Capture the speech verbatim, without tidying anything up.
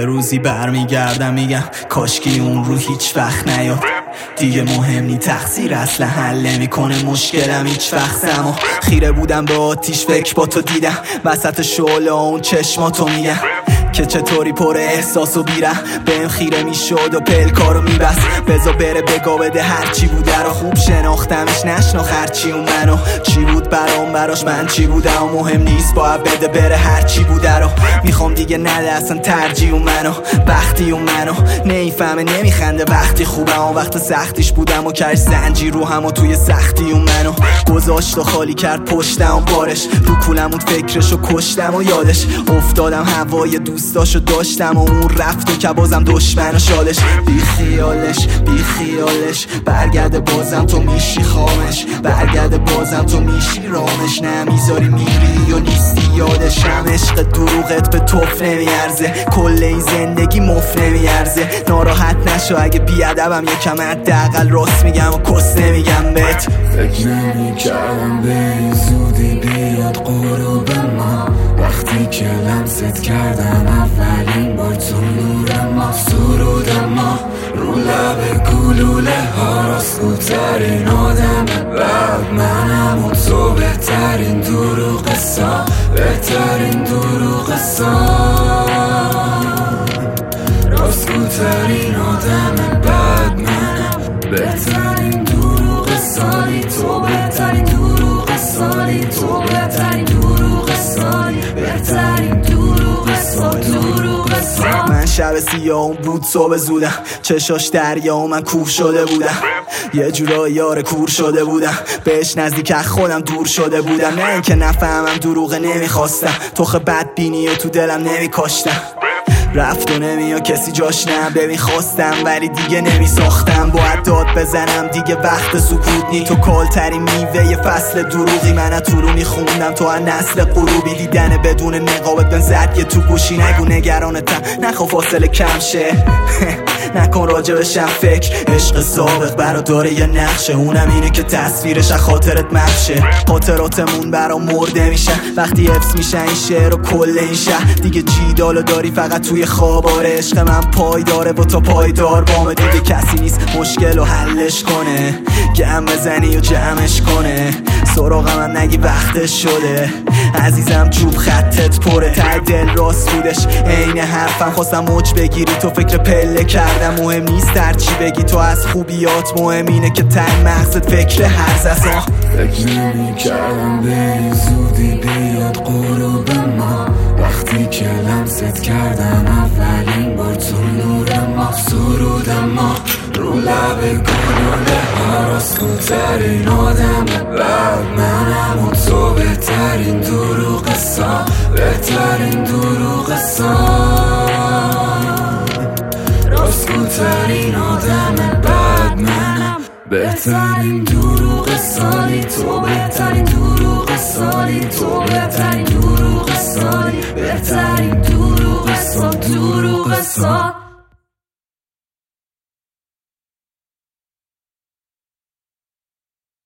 یه روزی برمیگردم میگم کاشکی اون رو هیچ وقت نیاد. دیگه مهم نی تقصیر اصلا حل نمیکنه مشکلم هیچ وقت. اما خیره بودم به آتیش فکر با تو دیدم وسط شعله اون چشماتو میگم که چطوری پر احساس و بیرم بهم خیره میشد و پلکارو میبست. بزا بره بگا بده هرچی بوده رو خوب شناختمش نشناخ هرچی اون منو چی بود برام براش من چی بودم و مهم نیست باید بده بره هرچی بوده رو میخوام دیگه نده اصلا ترجیح اون منو بختی اون منو نیفهمه نمیخنده وقتی خوبم و وقت سختیش بودم و کرد زنجی رو هم و توی سختی اون منو گذاشت و خالی کرد پشتم و بارش رو کولم اون فکرشو کشتم و یادش افتادم هوای دوستاشو داشتم و اون رفت و که بازم دشمن و شالش بی خیالش بی خیالش برگرده بازم تو میشی خامش برگرده بازم تو میشی رامش نمیذاری میری و نیستی یادشم عشق دروغت به توف نمیارزه کل این زندگی مف نمیارزه ناراحت نشو اگه بیادبم یکم حداقل راست میگم و کس نمیگم بهت فکر نمیکردم به این زودی بیاد غروب ما وقتی که لمست کردم اولین بار تو نور ما سرود ما رو لب گلوله ها راستگوترین آدم بعد منم و تو بهترین دروغ سا بهترین دروغ سا راستگوترین آدم بعد منم بهترین دروغ سالی تو بهترین دروغ سالی تو بهترین دروغ سالی بهترین دروغ سالی دروغ سالی من شب سیاهم بود صبح زودم چشاش دریا و من کوه شده بودم یه جورایی یار کور شده بودم بهش نزدیک از خودم دور شده بودم نه اینکه نفهمم دروغه نمیخواستم توخ بدبینی و تو دلم نمیکاشتم رفت و نمیا کسی جاش نه ببین خواستم ولی دیگه نمیساختم باید داد بزنم دیگه وقت سکوت نی تو کالترین میوه یه فصل دروغی من تو رو میخوندم تو از نسل غروبی دیدن بدون نقابت بن زد یه تو گوشی نگو نگرانتم نخوا فاصله کم شه نکن راجبشم فکر عشق سابق براداره یه نقشه اونم اینه که تصویرش از خاطرت مخشه خاطراتمون برا مرده میشن وقتی حفظ میشن این شعر و کل این شهر دیگه جیدالو داری فقط توی خواباره عشق من پایداره و تا پایدار بامه دیگه کسی نیست مشکل و حلش کنه گم بزنی و جمعش کنه سراغ من نگی وقتش شده عزیزم چوب خطت پره ته دل راست بودش عین حرفم خواستم موج بگیری تو فکر پله کردم مهم نیست در چی بگی تو از خوبیات مهم اینه که ته مغزت فکر هرز است فکر نمی کردم به این زودی بیاد غروب ما وقتی که لمست کردم اولین بار تو نور ما سرود ما رو لب گلوله ها راستگوترین آدم بعد منم و تو بهترین دروغ سا بهترین دروغ سا راستگوترین آدم بعد منم بهترین دروغ سالی تو بهترین دروغ سالی تو بهترین دروغ سالی بهترین دروغ سالی دروغ سالی